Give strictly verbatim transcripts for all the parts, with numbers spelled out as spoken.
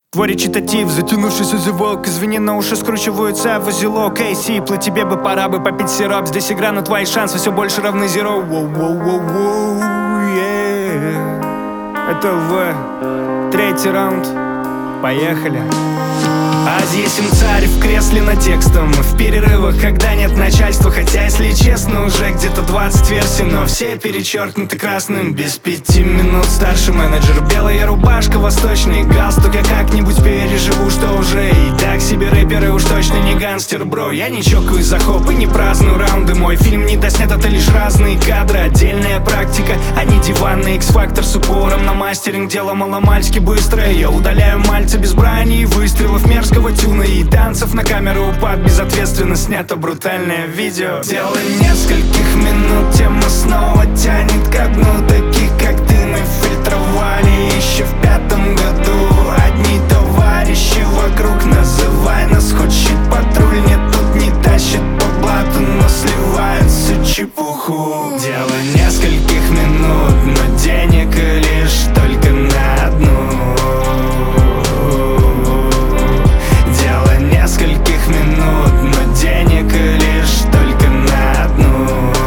Твой речитатив, затянувшийся зевок. Извини, но уши скручиваются в узелок. Эй, сиплы, тебе бы пора бы попить сироп. Здесь игра, но твои шансы все больше равны зеро. Воу-воу-воу-воу, yeah. Это ЛВ. Третий раунд. Поехали. Азиесим царь в кресле над текстом. В перерывах, когда нет начальства. Хотя, если честно, уже где-то двадцать версий, но все перечеркнуты красным. Без пяти минут старший менеджер. Белая рубашка, восточный галстук. Я как-нибудь переживу, что уже и так себе рэперы уж точно не гангстер, бро. Я не чокаюсь за хоп и не праздную раунды. Мой фильм не доснят, это лишь разные кадры. Отдельная практика, а не диванный X-фактор с упором на мастеринг. Дело маломальски быстрое. Я удаляю мальца без брани и выстрелов мерзкого тюна и танцев на камеру упад. Безответственно снято брутальное видео. Дело нескольких минут, тема снова тянет ко дну. Таких как ты мы фильтровали еще в пятом году. Одни товарищи вокруг, называй нас хоть щит-патруль. Нет, тут не тащат по блату, но сливают всю чепуху. Дело нескольких минут, но денег лишь только на одну. Нескольких минут, но денег лишь только на одну.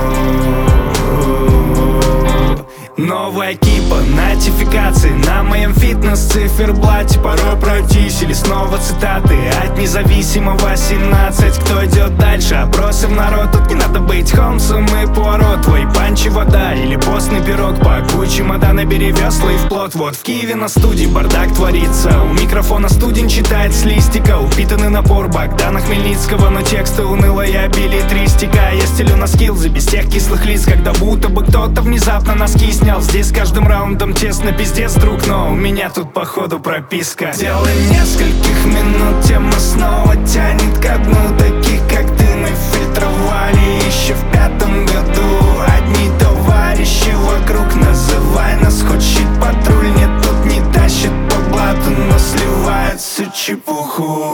Новая кипа, нотификации на моем фитнес-циферблате. Порой пройтись или снова цитаты от независимого семнадцать. Кто идет дальше? Опросим народ. Тут не надо быть Холмсом и Пуаро. Твой панчи вода или постный пирог. Пакуй чемоданы, бери весла и вплот. Вот в Киеве на студии бардак творится. У микрофона студень читает с листика. Упитанный напор Богдана Хмельницкого, но тексты унылая билетристика. Я стелю на скиллзы без тех кислых лиц, когда будто бы кто-то внезапно носки снял. Здесь с каждым раундом тесно пиздец, друг, но у меня тут походу прописка. Дело нескольких минут, тема снова тянет ко дну. Таких как ты мы фильтровали еще в пятом году. Одни товарищи вокруг, называй нас хоть щит-патруль. Нет, тут не тащат по блату, но сливают всю чепуху.